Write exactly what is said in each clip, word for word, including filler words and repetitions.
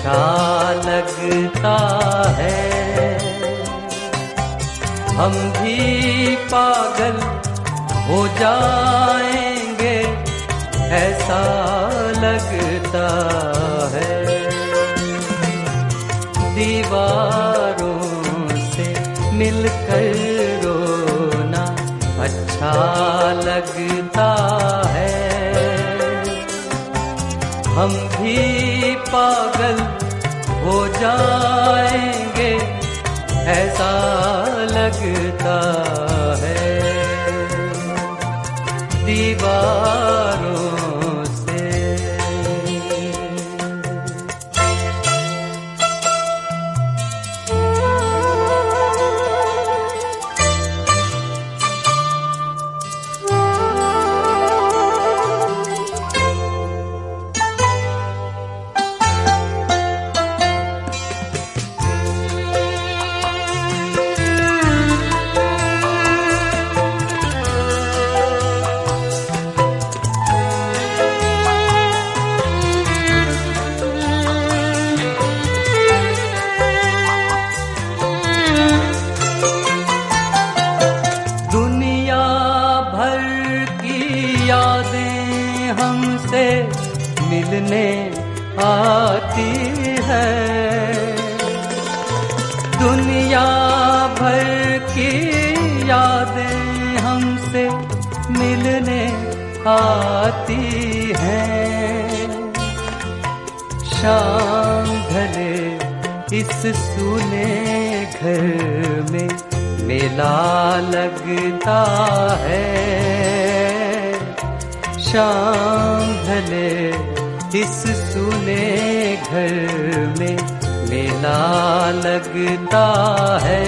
अच्छा लगता है। हम भी पागल हो जाएंगे ऐसा लगता है। दीवारों से मिलकर रोना अच्छा लगता है। हम भी पागल हो जाएंगे ऐसा लगता है। दीवारों मिलने आती है। दुनिया भर की यादें हमसे मिलने आती हैं। शाम ढले इस सूने घर में मेला लगता है। शाम ढले इस सूने घर में मेला लगता है।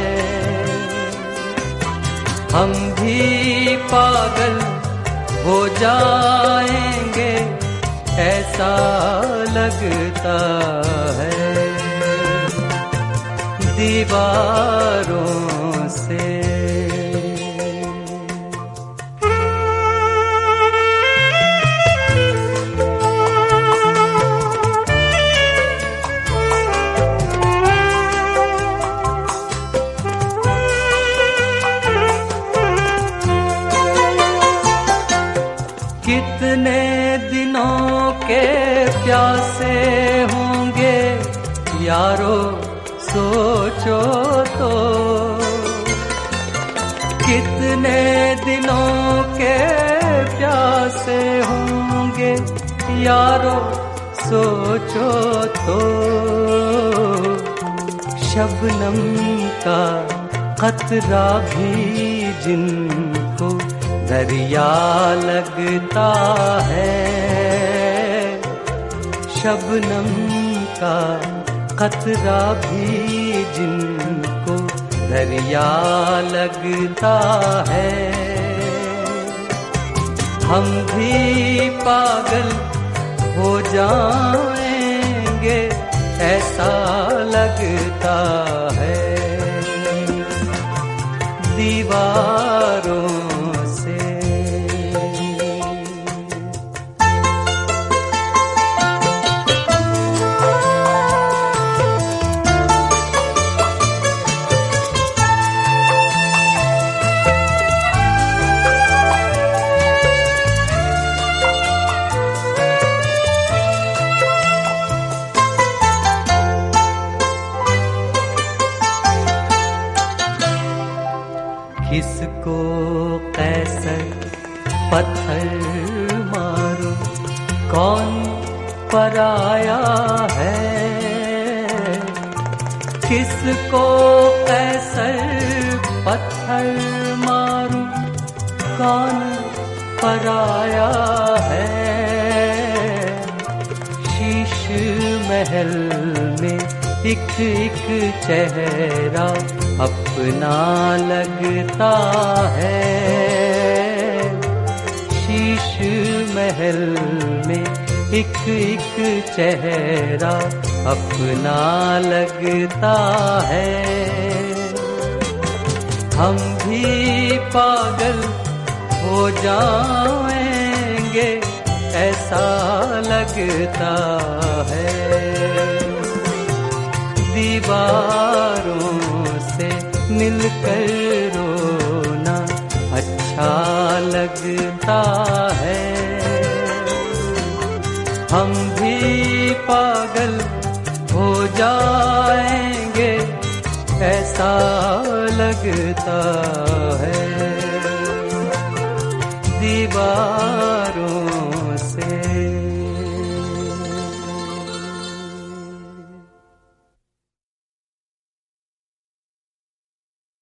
हम भी पागल हो जाएंगे ऐसा लगता है। दीवारों से कितने दिनों के प्यासे होंगे यारो सोचो तो। कितने दिनों के प्यासे होंगे यारो सोचो तो। शबनम का कतरा भी जिनको दरिया लगता है। शबनम का कतरा भी जिनको दरिया लगता है। हम भी पागल हो जाएंगे ऐसा लगता है। दीवारों किसको कैसर पत्थर मारो कौन पराया है। किसको कैसर पत्थर मारो कौन पराया है। शीश महल में एक एक चेहरा अपना लगता है। शीश महल में एक एक चेहरा अपना लगता है। हम भी पागल हो जाएंगे ऐसा लगता है। यारों से मिलकर रोना अच्छा लगता है। हम भी पागल हो जाएंगे ऐसा लगता है। दीवार